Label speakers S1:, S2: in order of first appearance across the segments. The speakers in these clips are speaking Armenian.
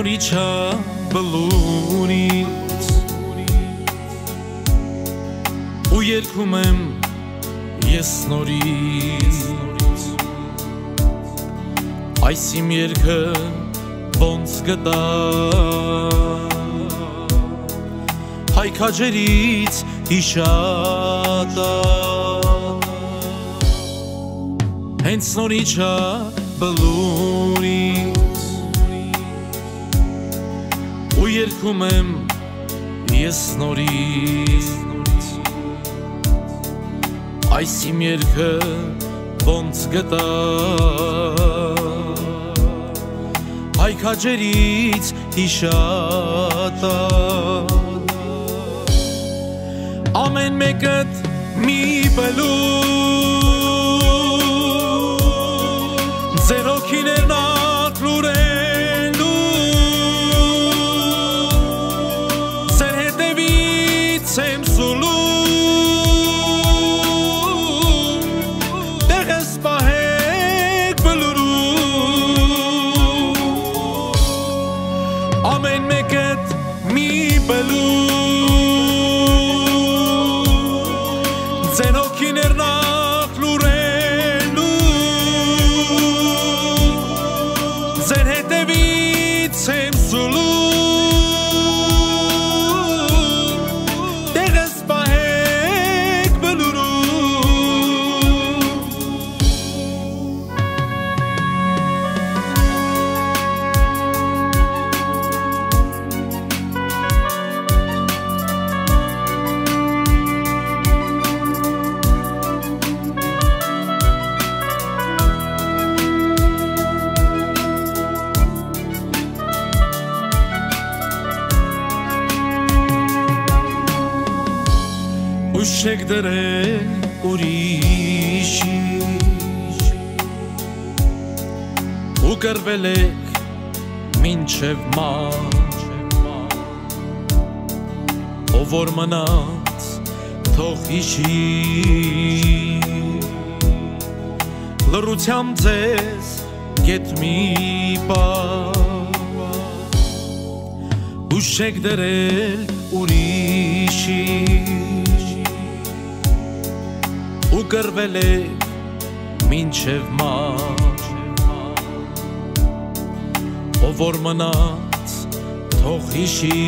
S1: նորիչա բլուրից ու երգում եմ ես նորից այս իմ երգը ոնց գտա հայ քաջերից հիշատա հենց նորիչա բլուրից ու երգում եմ ես նորից այս իմ երգը ոնց գտա հայ քաջերից հիշատա ամեն մեկդ մի բլուր ձեր հոգիներն ակլուրելու ձեր հետևից եմ սուլում տեղս պահեք բլուրում ամեն մեկդ մի բլուր ձեր հոգիներն ակլուրելու ձեր հետևից եմ սուլում տեղս պահեք բլուրում Ուշեք դրել ուրիշի ու կրվել եք մինչև ման ով որ մնաց թող հիշի լռությամբ ձեզ գետ մի պահ ուշեք դրել ուրիշի ու կրվել եք մինչև ման ով որ մնաց թող հիշի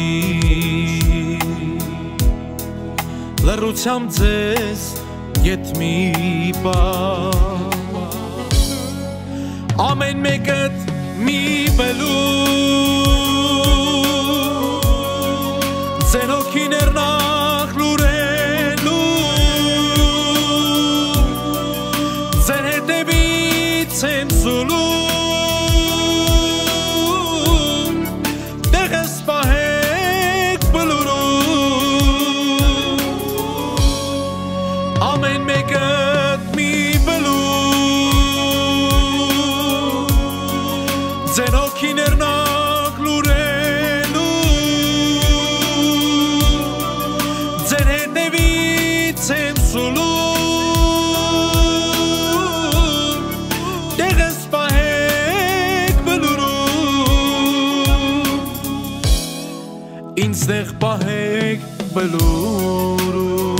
S1: լռությամբ ձեզ գետ մի պահ ամեն մեկդ մի բլուր ձեր հոգիներն ակլուրելու ձեր հետևից եմ սուլում տեղս պահեք բլուրում ամեն մեկդ մի բլուր ձեր հոգիներն ակլուրելու ձեր հետևից եմ սուլում ինձ տեղ պահեք բլուրում